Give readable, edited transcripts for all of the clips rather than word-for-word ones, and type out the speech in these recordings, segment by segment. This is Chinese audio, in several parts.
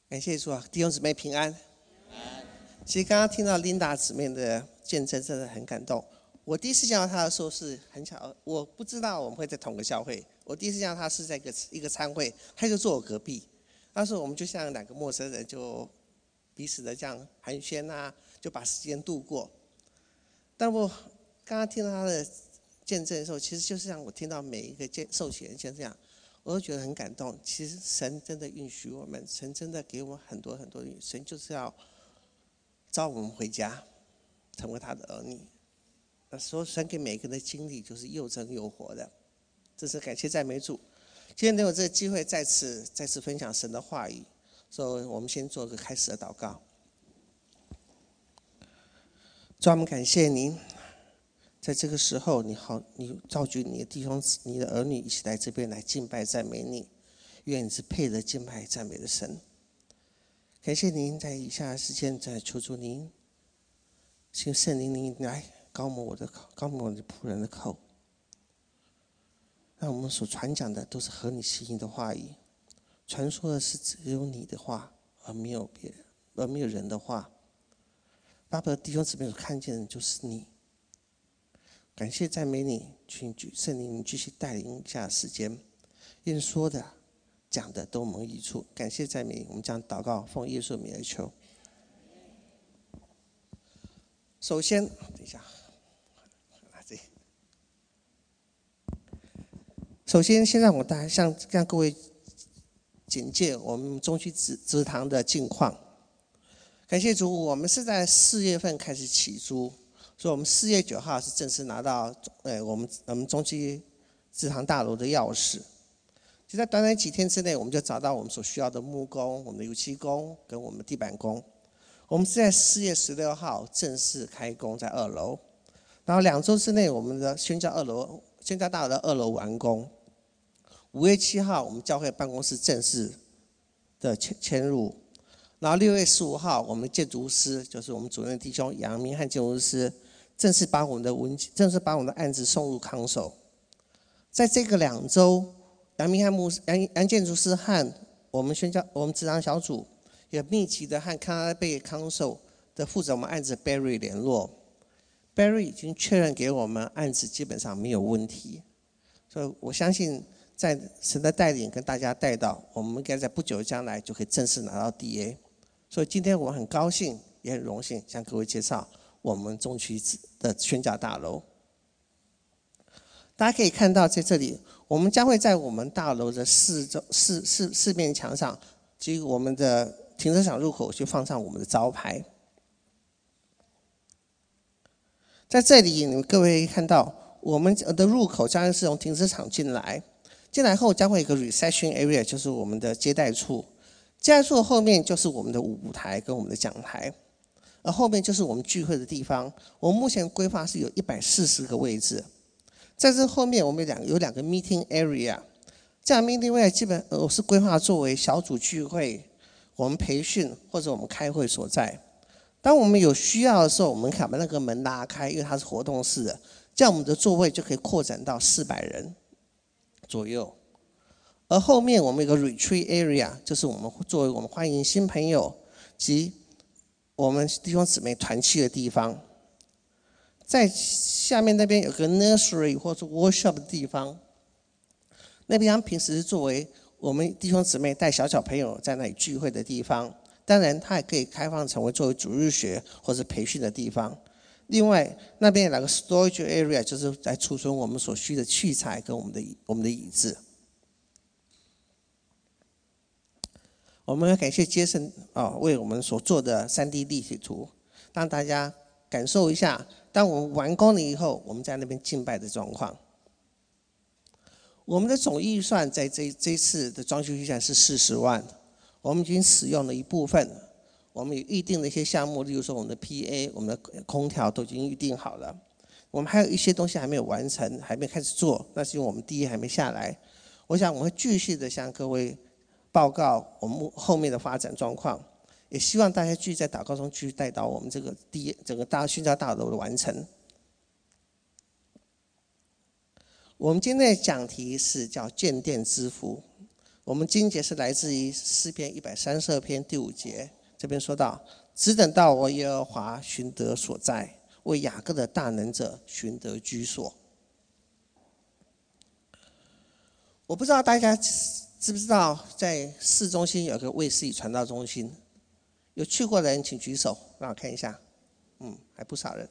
感谢主啊，弟兄姊妹平安。其实刚刚听到琳达姊妹的见证，真的很感动。我第一次见到她的时候是很巧，我不知道我们会在同个教会。我第一次见到她是在一个餐会，她就坐我隔壁。那时候我们就像两个陌生人，就彼此的这样寒暄啊，就把时间度过。但我刚刚听到她的见证的时候，其实就是像我听到每一个受洗人见证，我都觉得很感动。其实神真的允许我们，神真的给我们很多很多，神就是要召我们回家，成为他的儿女。那所以神给每个人的经历就是又真又活的，这是感谢赞美主。今天能有这个机会再次分享神的话语，所以我们先做个开始的祷告。主，我们感谢您，在这个时候，你召集你的弟兄、你的儿女一起来这边来敬拜赞美你，愿你是配得敬拜赞美的神。感谢您在以下的时间，在求助您，请圣灵您来高摩我的仆人的口，让我们所传讲的都是合你心意的话语，传说的是只有你的话，而没有别人，而没有人的话。爸爸的弟兄姊妹所看见的就是你。感谢赞美你，请圣灵你继续带领一下时间，愿说的讲的都蒙益处。感谢赞美你，我们将祷告奉耶稣名而求。首先，等一下，首先，先让我大家向各位简介我们中区职堂的近况。感谢主，我们是在4月份开始起租，所以我们4月9号是正式拿到我们中区职堂大楼的钥匙。就在短短几天之内，我们就找到我们所需要的木工、我们的油漆工跟我们的地板工。我们是在4月16号正式开工在2楼，然后2周之内，我们的宣教大楼的2楼完工。5月7号，我们教会办公室正式的迁入，然后6月15号，我们建筑师就是我们主任弟兄杨明翰建筑师，正式把我们的案子送入康手。在这个2周，杨建筑师和我们职堂小组也密集的和康拉贝康手的负责我们案子 Barry 联络。Barry 已经确认给我们案子基本上没有问题，所以我相信在神的带领跟大家带到，我们应该在不久的将来就可以正式拿到 DA。所以今天我很高兴，也很荣幸向各位介绍我们中区的宣教大楼。大家可以看到，在这里，我们将会在我们大楼的四面墙上，及我们的停车场入口去放上我们的招牌。在这里，你们各位看到，我们的入口将是从停车场进来，进来后将会有一个 reception area， 就是我们的接待处。接待处后面就是我们的舞台跟我们的讲台，而后面就是我们聚会的地方。我们目前规划是有140个位置。在这后面，我们有两个 meeting area， 这样 meeting area 基本是规划作为小组聚会、我们培训或者我们开会所在。当我们有需要的时候，我们可以把那个门拉开，因为它是活动式的，这样我们的座位就可以扩展到400人左右。而后面我们有个 retreat area， 就是我们作为我们欢迎新朋友及我们弟兄姊妹团契的地方。在下面那边有个 nursery 或者 workshop 的地方，那边平时是作为我们弟兄姊妹带小朋友在那里聚会的地方。当然，它也可以开放成为作为主日学或者培训的地方。另外，那边有两个 storage area， 就是来储存我们所需的器材跟我们的椅子。我们要感谢杰森为我们所做的3D 立体图，让大家感受一下，当我们完工了以后，我们在那边敬拜的状况。我们的总预算在这次的装修预算是40万，我们已经使用了一部分，我们有预定的一些项目，例如说我们的 PA、我们的空调都已经预定好了。我们还有一些东西还没有完成，还没开始做，那是因为我们第一还没下来。我想我会继续的向各位报告我们后面的发展状况，也希望大家继续在祷告中继续带到我们这个整个宣教大楼的完成。我们今天的讲题是叫建殿之福。 我们经节是来自于诗篇132篇第5节，这边说到：只等到我耶和华寻得所在，为雅各的大能者寻得居所。我不知道大家知不知道，在市中心有个卫视理传道中心，有去过的人请举手，让我看一下。还不少人。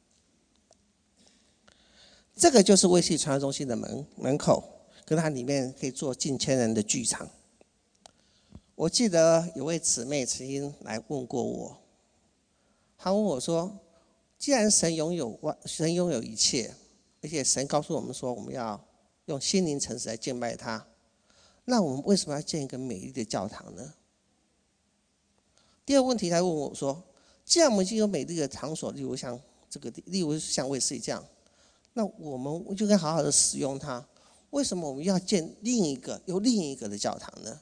这个就是卫视理传道中心的门口，跟它里面可以坐近千人的剧场。我记得有位姊妹曾经来问过我，她问我说：既然神拥有一切，而且神告诉我们说我们要用心灵诚实来敬拜他，那我们为什么要建一个美丽的教堂呢？第二个问题，他问我说：既然我们已经有美丽的场所，例如像卫视这样，那我们就该好好的使用它，为什么我们要建另一个的教堂呢？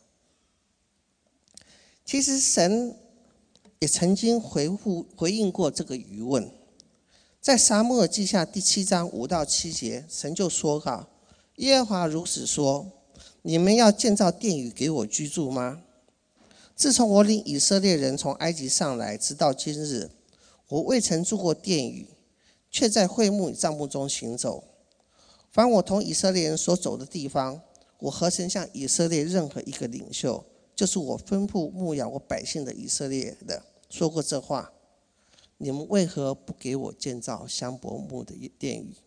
其实神也曾经回应过这个疑问，在撒母耳记下第7章5到7节，神就说道：耶和华如此说，你们要建造殿宇给我居住吗？自从我领以色列人从埃及上来，直到今日，我未曾住过殿宇，却在会幕与帐幕中行走。凡我同以色列人所走的地方，我何曾向以色列任何一个领袖，就是我吩咐牧养我百姓的以色列的，说过这话：你们为何不给我建造香柏木的殿宇？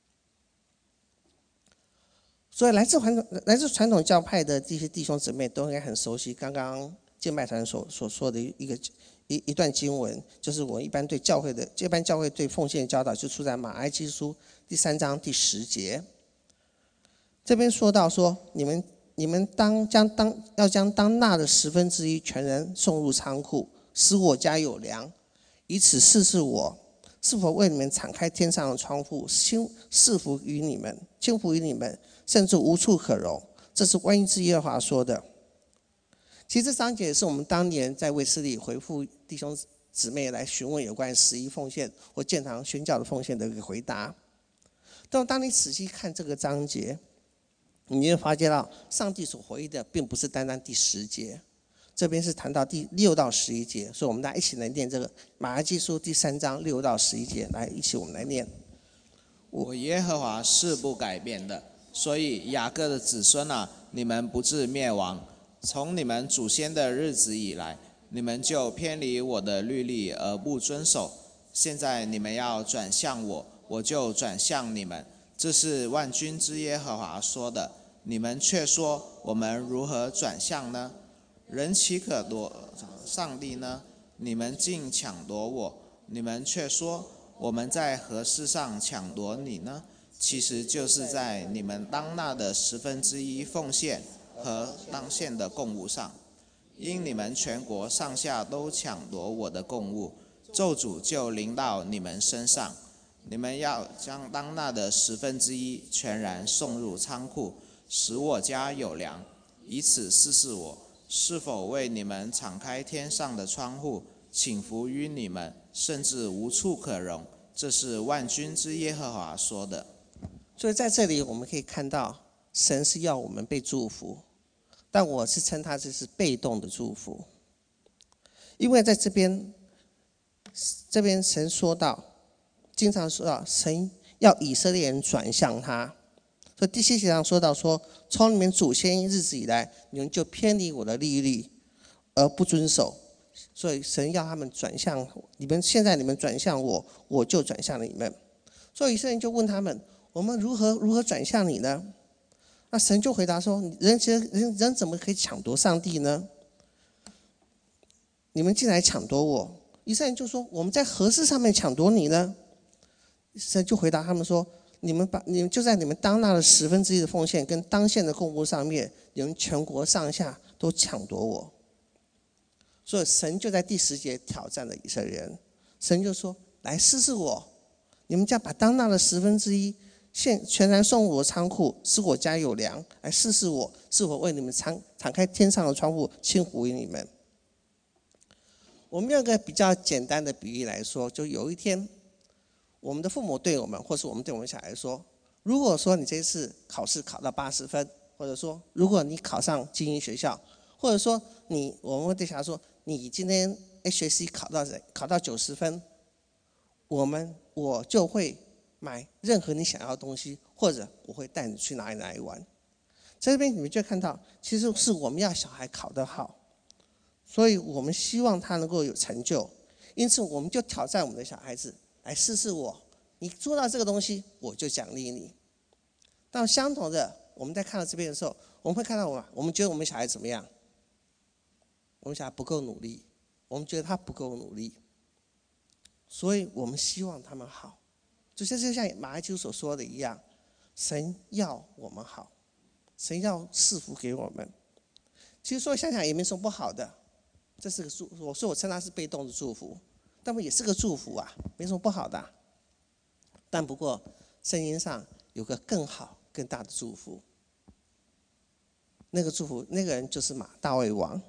所以来自传统教派的这些弟兄姊妹都应该很熟悉刚刚敬拜团所说的一段经文，就是我一般教会对奉献的教导，就出在马来基书第3章第10节。这边说到说，你们要将当纳的1/10全然送入仓库，使我家有粮，以此试试我是否为你们敞开天上的窗户，赐福于你们，甚至无处可容。这是万军之耶和华说的。其实这章节也是我们当年在卫视里回复弟兄姊妹来询问有关11奉献或建堂宣教的奉献的一个回答。但当你仔细看这个章节，你会发现到上帝所回忆的并不是单单第10节，这边是谈到第6到11节，所以我们大家一起来念这个马拉基书第3章6到11节，我们来念。 我耶和华是不改变的，所以雅各的子孙啊，你们不致灭亡。从你们祖先的日子以来，你们就偏离我的律例而不遵守。现在你们要转向我，我就转向你们。这是万军之耶和华说的。你们却说，我们如何转向呢？人岂可夺上帝呢？你们竟抢夺我。你们却说，我们在何事上抢夺你呢？其实就是在你们当纳的1/10奉献和当献的供物上。因你们全国上下都抢夺我的供物，咒诅就临到你们身上。你们要将当纳的1/10全然送入仓库，使我家有粮，以此试试我是否为你们敞开天上的窗户，倾福于你们，甚至无处可容。这是万军之耶和华说的。 所以在这里我们可以看到，神是要我们被祝福，但我是称它这是被动的祝福。因为在这边神说到，经常说到神要以色列人转向他。所以第7节上说到说，从你们祖先日子以来，你们就偏离我的律例而不遵守，所以神要他们转向你们。现在你们转向我，我就转向你们。所以以色列人就问他们，我们如何转向你呢？那神就回答说，人怎么可以抢夺上帝呢？你们竟来抢夺我。以色列人就说，我们在何事上面抢夺你呢？神就回答他们说，你们就在你们当纳的1/10的奉献跟当献的供物上面，你们全国上下都抢夺我。所以神就在第10节挑战了以色列人。神就说，来试试我，你们将把当纳的1/10全然送我仓库，使我家有粮，来试试我是否为你们敞开天上的窗户，倾福于你们。我们用一个比较简单的比喻来说，就有一天我们的父母对我们，或是我们对我们小孩说，如果说你这次考试考到80分， 或者说如果你考上精英学校，或者说我们会对小孩说，你今天 HSC 考到90分，我就会买任何你想要的东西，或者我会带你去哪里玩。在这边你们就看到，其实是我们要小孩考得好，所以我们希望他能够有成就，因此我们就挑战我们的小孩子来试试我，你做到这个东西，我就奖励你。但相同的，我们在看到这边的时候，我们会看到我们觉得我们小孩怎么样？我们小孩不够努力，我们觉得他不够努力，所以我们希望他们好。就像马来基督所说的一样，神要我们好，神要赐福给我们。其实说想想也没什么不好的，这是个祝福，我称它是被动的祝福，但不也是个祝福啊，没什么不好的啊。但不过圣经上有个更好更大的祝福，那个祝福那个人就是大卫王。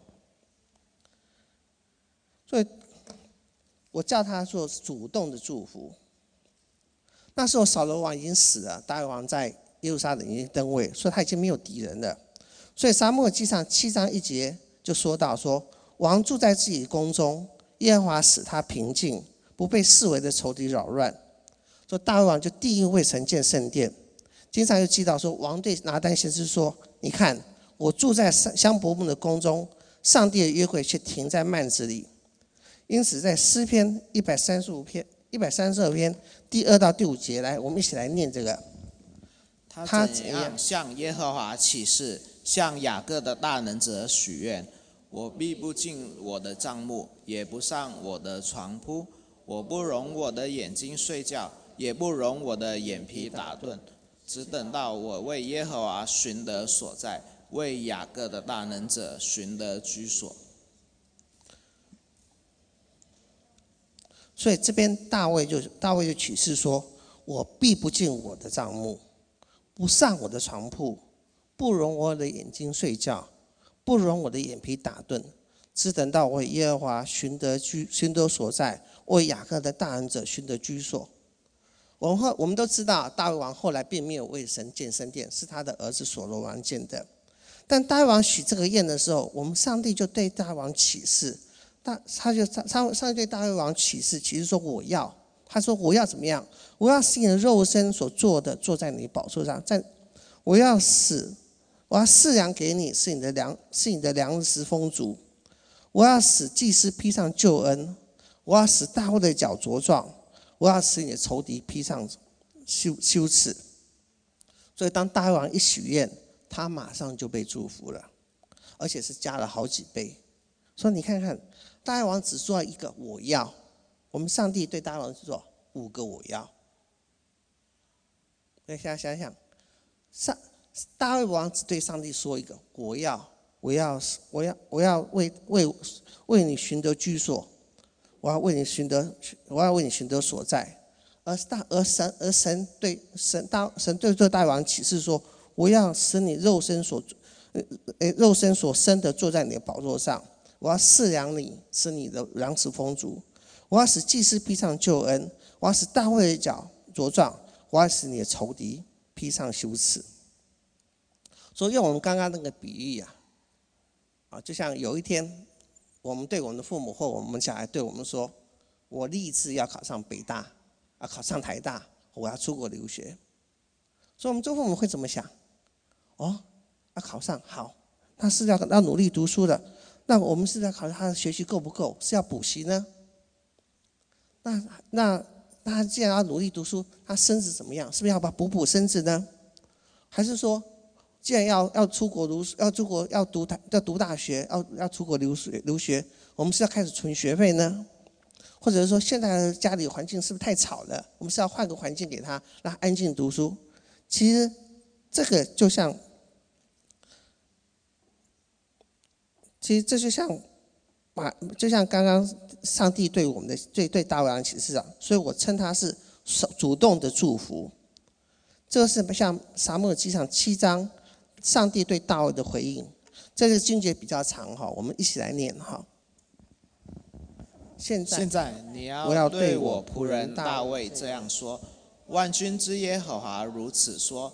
所以我叫他做主动的祝福。那时候扫罗王已经死了，大卫王在耶路撒冷已经登位，所以他已经没有敌人了。所以撒母耳记上7章1节就说到说，王住在自己宫中，耶和华使他平静，不被四围的仇敌扰乱。所以大卫王就第一为神建圣殿。经常又记到说，王对拿单先知说，你看我住在香柏木的宫中，上帝的约柜却停在幔子里。因此在诗篇132篇第2到第5节，来我们一起来念这个。 他怎样向耶和华起誓，向雅各的大能者许愿，我必不进我的帐幕，也不上我的床铺，我不容我的眼睛睡觉，也不容我的眼皮打盹，只等到我为耶和华寻得所在，为雅各的大能者寻得居所。 所以这边大卫就起誓说，我必不进我的帐幕，不上我的床铺，不容我的眼睛睡觉，不容我的眼皮打盹，只等到为耶和华寻得所在，为雅各的大能者寻得居所。我们都知道，大卫王后来并没有为神建圣殿，是他的儿子所罗王建的。但大卫王许这个愿的时候，我们上帝就对大卫王起誓，上帝对大卫王起誓，其实说他说我要怎么样？我要使你的肉身所做的坐在你宝座上，我要赐粮给你，是你的粮食丰足。我要使祭司披上救恩，我要使大卫的脚茁壮，我要使你的仇敌披上羞耻。所以当大卫王一许愿，他马上就被祝福了，而且是加了好几倍。所以你看看，大卫王只说一个我要，我们上帝对大卫王说5个我要。大家想想，大卫王只对上帝说一个我要为你寻得居所，我要为你寻得所在。而神对大卫王启示说，我要使你肉身所生的坐在你的宝座上，我要赐粮你，使你的粮食丰足，我要使祭司披上救恩，我要使大卫的脚茁壮，我要使你的仇敌披上羞耻。所以用我们刚刚那个比喻就像有一天我们对我们的父母或我们小孩对我们说，我立志要考上北大，考上台大，我要出国留学。所以我们做父母会怎么想？要考上好，那是要努力读书的，那我们是要考虑他的学习够不够，是要补习呢？那他既然要努力读书，他身子怎么样？是不是要补身子呢？还是说，既然要出国读书，要读大学，要出国留学，我们是要开始存学费呢？或者是说，现在的家里环境是不是太吵了？我们是要换个环境给他，让他安静读书。其实这个就像刚刚上帝对我们的对大卫王启示所以我称他是主动的祝福。这个是像撒母耳记上7章上帝对大卫的回应。这个经节比较长我们一起来念现在你要对我仆人大卫这样说，万军之耶和华如此说，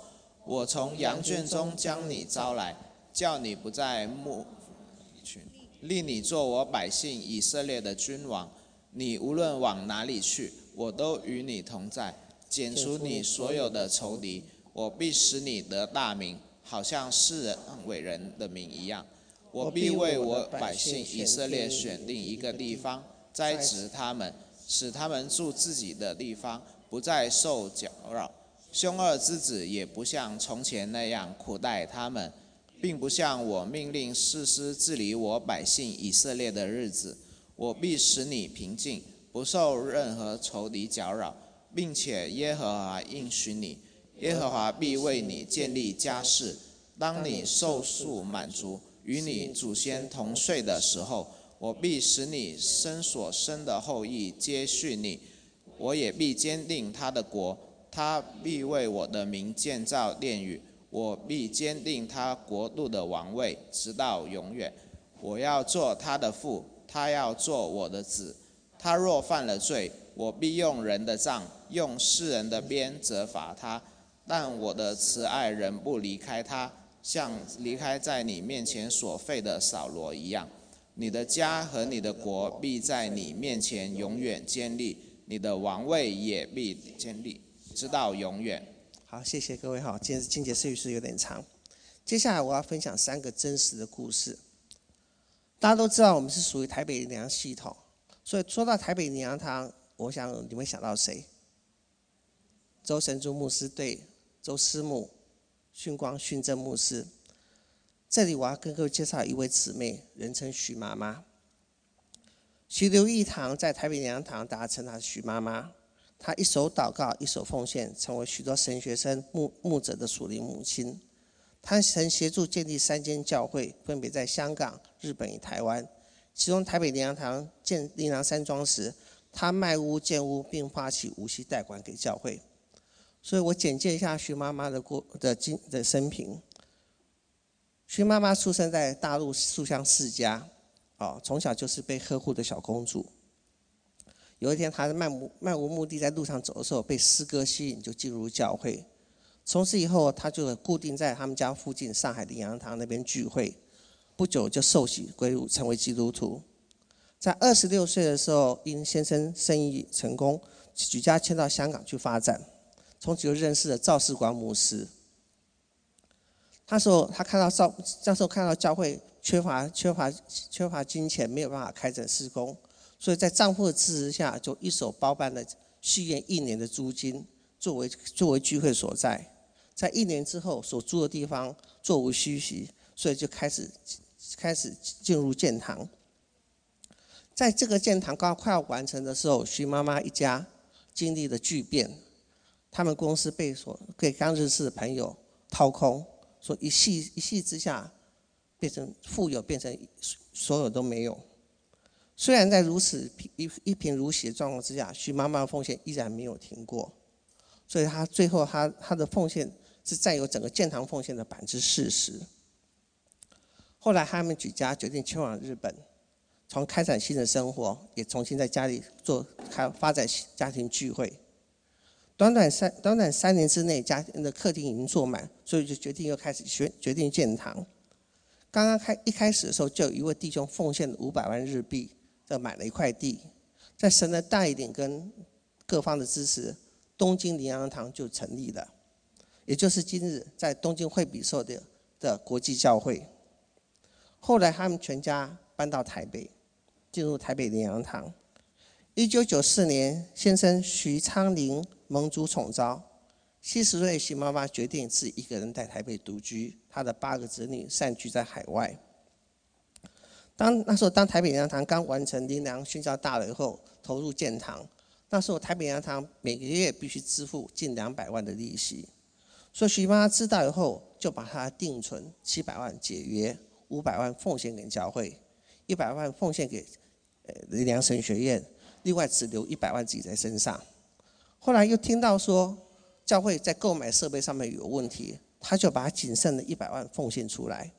我从羊圈中将你招来，叫你不在牧群，立你做我百姓以色列的君王。你无论往哪里去，我都与你同在，剪除你所有的仇敌。我必使你得大名，好像世人伟人的名一样。我必为我百姓以色列选定一个地方，栽植他们，使他们住自己的地方，不再受搅扰。凶恶之子也不像从前那样苦待他们，并不像我命令士师治理我百姓以色列的日子。我必使你平静，不受任何仇敌搅扰，并且耶和华应许你，耶和华必为你建立家室。当你寿数满足，与你祖先同睡的时候，我必使你生所生的后裔接续你，我也必坚定他的国，他必为我的名建造殿宇，我必坚定他国度的王位，直到永远。我要做他的父，他要做我的子。他若犯了罪，我必用人的杖，用世人的鞭责罚他。但我的慈爱仍不离开他，像离开在你面前所废的扫罗一样。你的家和你的国必在你面前永远坚立，你的王位也必坚立，直到永远。 好，谢谢各位。好，今天经节释语是有点长。接下来我要分享3个真实的故事。大家都知道我们是属于台北灵粮系统，所以说到台北灵粮堂，我想你会想到谁？周神珠牧师对周师母、训光、训正牧师。这里我要跟各位介绍一位姊妹，人称徐妈妈。徐留义堂在台北灵粮堂，大家称她徐妈妈。她一手祷告，一手奉献，成为许多神学生、牧者的属灵母亲。她曾协助建立3间教会，分别在香港、日本与台湾。其中台北灵粮堂建灵粮山庄时，她卖屋建屋，并发起无息贷款给教会。所以我简介一下徐妈妈的生平。徐妈妈出生在大陆书香世家，从小就是被呵护的小公主。有一天，她漫无目的在路上走的时候，被诗歌吸引，就进入教会。从此以后，她就固定在他们家附近上海灵粮堂那边聚会。不久就受洗归入，成为基督徒。在26岁的时候，因先生生意成功，举家迁到香港去发展。从此就认识了赵世光牧师。那时候看到教会缺乏金钱，没有办法开展事工，所以在丈夫的支持下，就一手包办了续约1年的租金，作为聚会所在。在1年之后，所住的地方座无虚席，所以就开始进入建堂。在这个建堂快要完成的时候，徐妈妈一家经历了巨变，他们公司被刚认识的朋友掏空，所以一夕之下变成富有，变成所有都没有。虽然在如此一贫如洗的状况之下，徐妈妈的奉献依然没有停过，所以最后她的奉献是占有整个建堂奉献的40%。后来他们举家决定前往日本，从开展新的生活，也重新在家里发展家庭聚会。短短3年之内，家庭的客厅已经坐满，所以就决定建堂。一开始的时候，就有一位弟兄奉献了500万日币，买了一块地。在神的带领跟各方的支持，东京灵粮堂就成立了，也就是今日在东京惠比寿的国际教会。后来他们全家搬到台北，进入台北灵粮堂。1994年，先生徐昌林蒙主宠召，70岁徐妈妈决定自己一个人在台北独居，她的8个子女散居在海外。那时候台北灵粮堂刚完成灵粮宣教大楼后，投入建堂。那时候台北灵粮堂每个月必须支付近200万的利息，所以徐妈妈知道以后，就把她定存700万解约，500万奉献给教会，100万奉献给灵粮神学院，另外只留100万自己在身上。后来又听到说教会在购买设备上面有问题，他就把仅剩的100万奉献出来。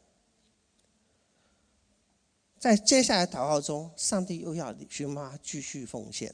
在接下来祷告中，上帝又要徐妈继续奉献。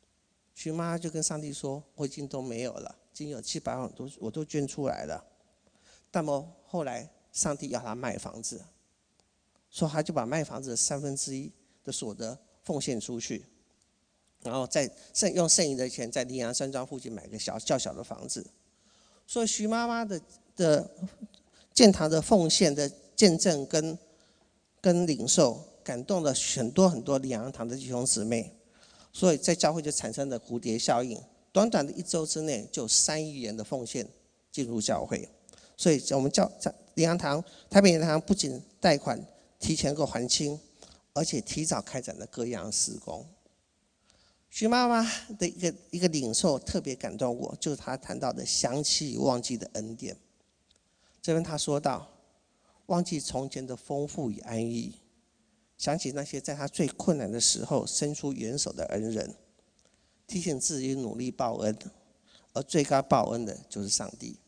徐妈就跟上帝说：“我已经都没有了，已经有700万我都捐出来了。” 那么后来上帝要他卖房子，所以他就把卖房子的1/3的所得奉献出去，然后再用剩余的钱在羚羊山庄附近买个较小的房子。所以徐妈妈的建堂的奉献的见证跟领受，感动了很多羚羊堂的弟兄姊妹，所以在教会就产生了蝴蝶效应，短短的1周之内就有3亿元的奉献进入教会。所以我们羚羊堂台北羚羊堂不仅贷款提前够还清，而且提早开展了各样施工。徐妈妈的一个领受特别感动我，就是她谈到的想起忘记的恩典。这边她说到，忘记从前的丰富与安逸，想起那些在她最困难的时候伸出援手的恩人，提醒自己努力报恩，而最高报恩的就是上帝。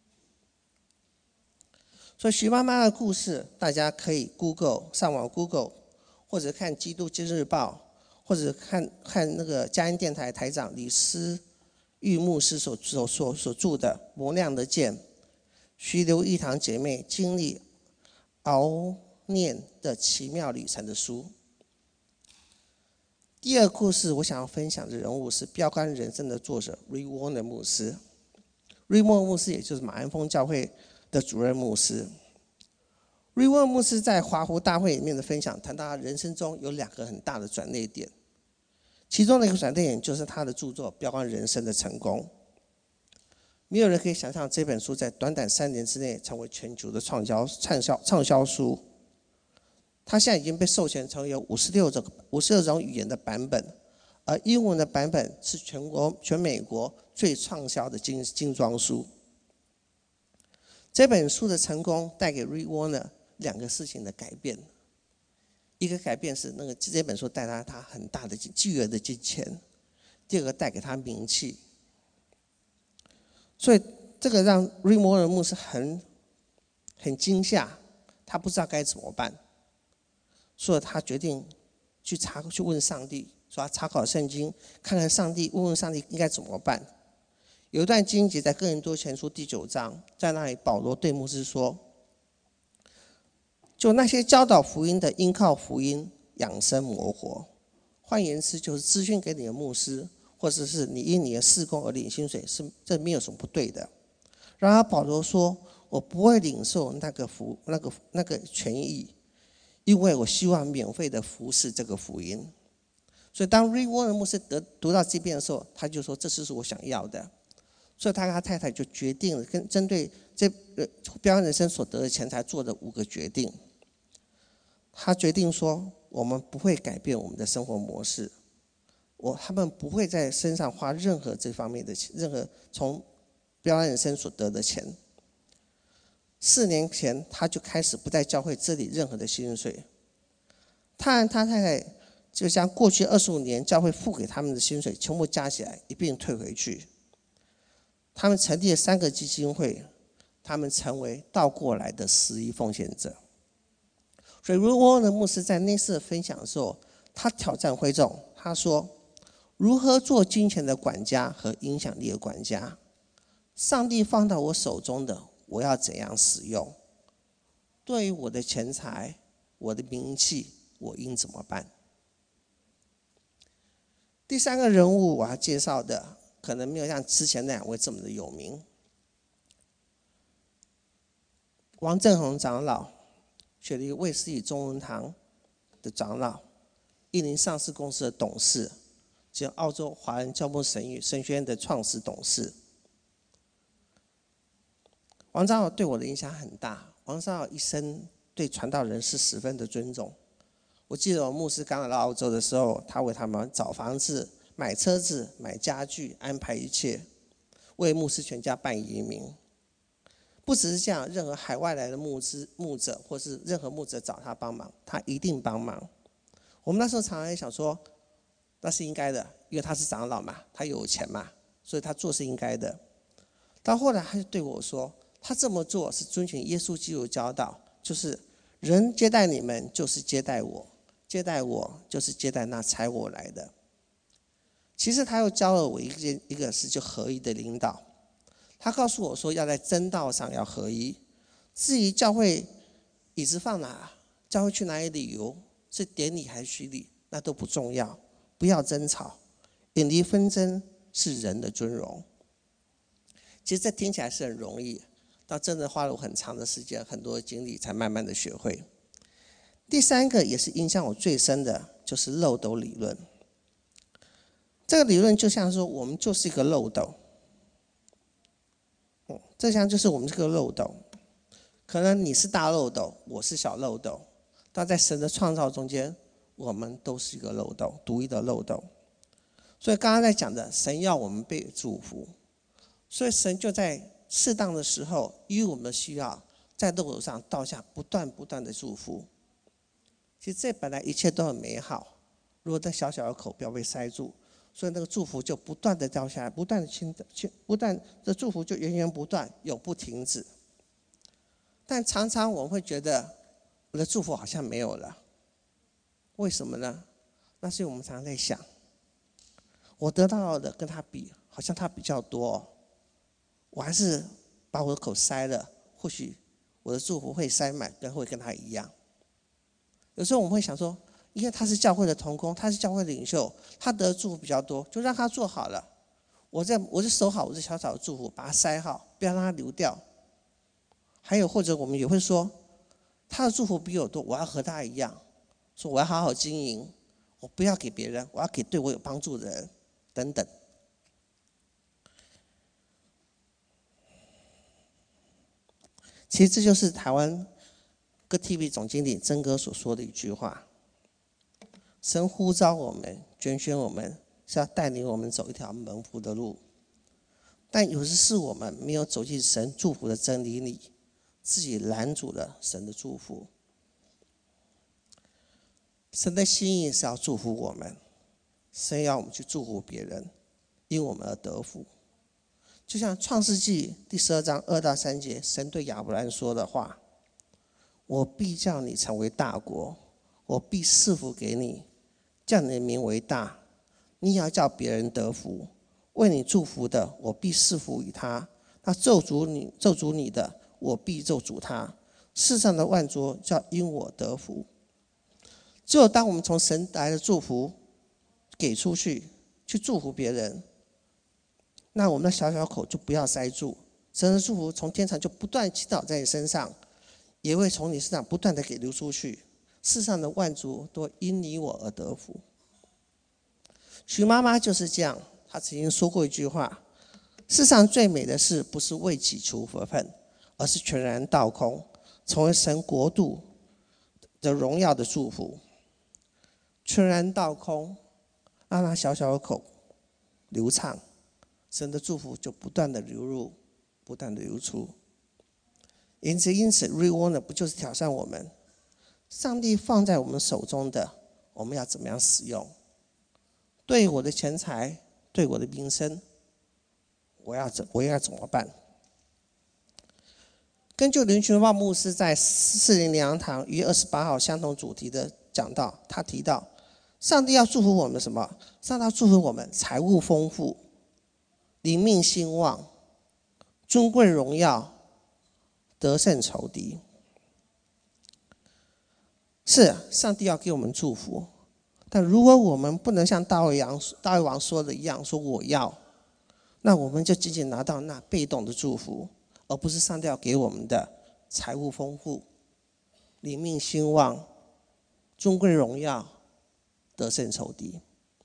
所以徐妈妈的故事，大家可以上网 Google， 或者看基督今日报，或者看那个佳音电台台长李思玉牧师所著的《磨亮的剑》，徐刘一堂姐妹经历熬念的奇妙旅程的书。第二个故事，我想要分享的人物是《标杆人生》的作者 Rick Warner 牧师。Rick Warner 牧师也就是马鞍峰教会的主任牧师。Rick Warner 牧师在华湖大会里面的分享，谈到他人生中有2个很大的转捩点，其中的一个转捩点就是他的著作《标杆人生》的成功。没有人可以想象这本书在短短3年之内成为全球的畅销书。它现在已经被授权成为有56种语言的版本，而英文的版本是全美国最畅销的精装书。这本书的成功带给 Rick Warner 2个事情的改变。一个改变是这本书带来他很大的巨额的金钱，第二个带给他名气。所以这个让 Rick Warner 牧师很惊吓，他不知道该怎么办，所以他决定去问上帝，说他查考圣经，看看上帝，问上帝应该怎么办。有一段经节在哥林多前书第9章，在那里保罗对牧师说，就那些教导福音的应靠福音养生磨活，换言之就是资讯给你的牧师，或者是你因你的事工而领薪水，这没有什么不对的。然而保罗说，我不会领受那个权益，因为我希望免费的服侍这个福音。所以当 Rick Warner 牧师读到这边的时候，他就说这是我想要的。所以他跟他太太就决定了，针对这标杆人生所得的钱财做的5个决定。他决定说，我们不会改变我们的生活模式，他们不会在身上花任何这方面的钱，任何从标杆人生所得的钱。4年前，他就开始不在教会支领任何的薪水。他和他太太就将过去25年教会付给他们的薪水全部加起来一并退回去。他们成立了3个基金会，他们成为倒过来的11奉献者。所以 Rick Warner 牧师在那次分享的时候，他挑战会众，他说，如何做金钱的管家和影响力的管家？上帝放到我手中的，我要怎样使用？对于我的钱财，我的名气，我应怎么办？第3个人物我要介绍的，可能没有像之前那2位这么的有名。王正宏长老，雪梨卫斯理中文堂的长老，印尼上市公司的董事，及澳洲华人教牧神学院的创始董事。王长老对我的影响很大，王长老一生对传道人是十分的尊重。我记得我牧师刚来到澳洲的时候，他为他们找房子、买车子、买家具，安排一切，为牧师全家办移民。不只是这样，任何海外来的牧者，或是任何牧者找他帮忙，他一定帮忙。我们那时候常常想说，那是应该的，因为他是长老嘛，他有钱嘛，所以他做是应该的。到后来他就对我说，他这么做是遵循耶稣基督的教导，就是人接待你们就是接待我，接待我就是接待那差我来的。其实他又教了我一个是就合一的领导。他告诉我说，要在真道上要合一， 至于教会椅子放哪，教会去哪里旅游，是典礼还是虚礼，那都不重要，不要争吵。远离纷争是人的尊荣。其实这听起来是很容易，到真的花了我很长的时间，很多的精力才慢慢的学会。第三个也是影响我最深的，就是漏斗理论。这个理论就像说，我们就是一个漏斗，这像就是我们这个漏斗，可能你是大漏斗，我是小漏斗，但在神的创造中间，我们都是一个漏斗，独一的漏斗。所以刚刚在讲的，神要我们被祝福，所以神就在适当的时候，依我们的需要，在漏斗上倒下不断的祝福。其实这本来一切都很美好，如果这小小的口不要被塞住，所以那个祝福就不断的掉下来，不断的祝福就源源不断，永不停止。但常常我们会觉得我的祝福好像没有了，为什么呢？那是因为我们常常在想，我得到的跟他比，好像他比较多，我还是把我的口塞了，或许我的祝福会塞满，会跟他一样。有时候我们会想说，因为他是教会的同工，他是教会的领袖，他得的祝福比较多，就让他做好了，我就守好我这小小的祝福，把它塞好，不要让它流掉。还有或者我们也会说，他的祝福比我多，我要和他一样，说我要好好经营，我不要给别人，我要给对我有帮助的人等等。其实这就是台湾歌 TV 总经理曾哥所说的一句话：神呼召我们，拣选我们，是要带领我们走一条蒙福的路。但有时是我们没有走进神祝福的真理里，自己拦阻了神的祝福。神的心意是要祝福我们，神要我们去祝福别人，因我们而得福。就像创世纪第12章2到3节，神对亚伯兰说的话：我必叫你成为大国，我必赐福给你，叫你的名为大，你也要叫别人得福。为你祝福的，我必赐福于他；那咒诅你的，我必咒诅他。世上的万族叫因我得福。只有当我们从神来的祝福给出去，去祝福别人，那我们的小小口就不要塞住，神的祝福从天上就不断倾倒在你身上，也会从你身上不断的给流出去。世上的万族都因你我而得福。徐妈妈就是这样，她曾经说过一句话：世上最美的事，不是为己求福分，而是全然倒空，成为神国度的荣耀的祝福。全然倒空，让他小小的口流畅，神的祝福就不断的流入，不断的流出。因此 Rick Warner 不就是挑战我们，上帝放在我们手中的，我们要怎么样使用？对我的钱财，对我的名声，我要怎么办？根据林群茂牧师在4零灵粮堂1月28号相同主题的讲道，他提到，上帝要祝福我们什么？上帝要祝福我们财物丰富，灵命兴旺，尊贵荣耀，得胜仇敌。是，上帝要给我们祝福，但如果我们不能像大卫王说的一样，说我要，那我们就仅仅拿到那被动的祝福，而不是上帝要给我们的财物丰富，灵命兴旺，尊贵荣耀，得胜仇敌。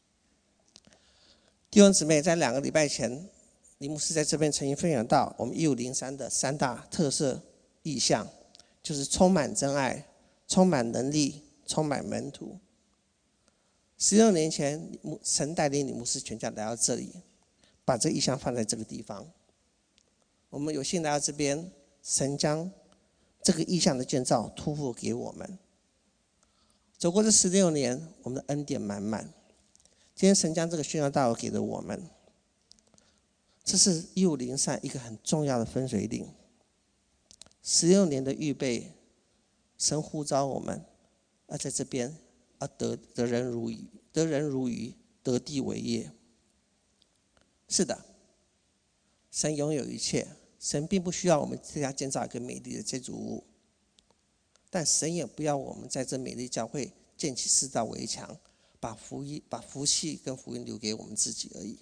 弟兄姊妹，在2个礼拜前，李牧师在这边曾经分享到我们1503的3大特色意象，就是充满真爱，充满能力，充满门徒。16年前，神带领李牧师全家来到这里，把这意象放在这个地方。我们有幸来到这边，神将这个意象的建造托付给我们。走过这16年，我们的恩典满满。今天神将这个宣教大楼给了我们，这是1503一个很重要的分水岭。16年的预备，神呼召我们，要在这边要得人如鱼，得地为业。是的，神拥有一切， 神并不需要我们替他建造一个美丽的建筑物，但神也不要我们在这美丽教会建起4道围墙，把福气跟福音留给我们自己而已。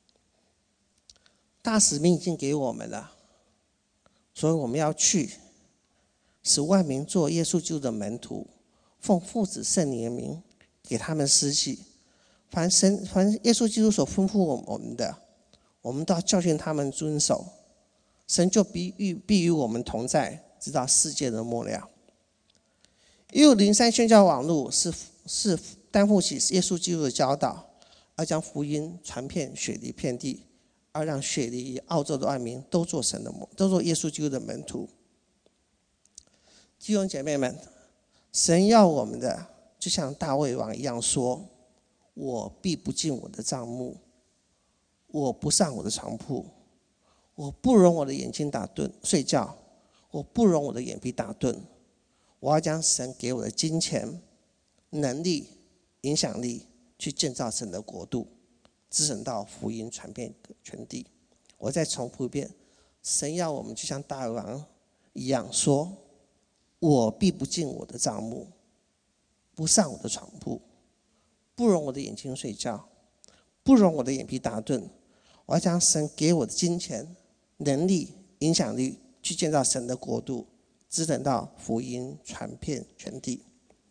大使命已经给我们了，所以我们要去，使万民做耶稣基督的门徒，奉父子圣灵的名给他们施洗。凡耶稣基督所吩咐我们的，我们都要教训他们遵守。神就必与我们同在，直到世界的末了。153宣教网络是担负起耶稣基督的教导，而将福音传遍雪梨遍地，而让雪梨与澳洲的万民都做耶稣基督的门徒。弟兄姐妹们，神要我们的就像大卫王一样说，我必不进我的帐幕，我不上我的床铺，我不容我的眼睛打盹睡觉，我不容我的眼皮打盹。我要将神给我的金钱、能力、影响力去建造神的国度，直等到福音传遍全地。我再重复一遍，神要我们就像大卫王一样说，我必不进我的帐幕，不上我的床铺，不容我的眼睛睡觉，不容我的眼皮打盹。我要将神给我的金钱、能力、影响力去建造神的国度，直等到福音传遍全地。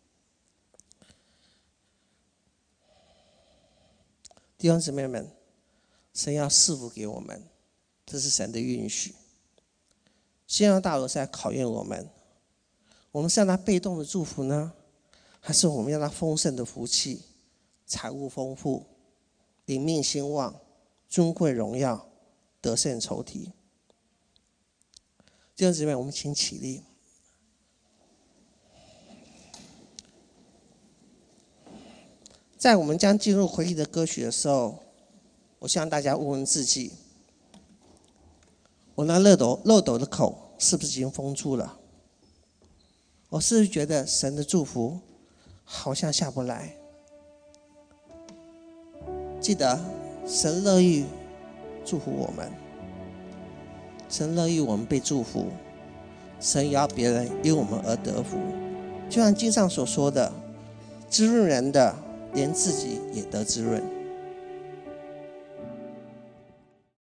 弟兄姊妹们，神要赐福给我们，这是神的允许。信仰大楼是在考验我们，我们是让他被动的祝福呢，还是我们让他丰盛的福气、财务丰富、灵命兴旺、尊贵荣耀、得胜仇敌？弟兄姊妹，我们请起立。在我们将进入回忆的歌曲的时候，我希望大家问问自己，我那漏斗的口是不是已经封住了？我是不是觉得神的祝福好像下不来？记得神乐意祝福我们，神乐意我们被祝福，神也要别人因我们而得福。就像经上所说的，滋润人的连自己也得滋润。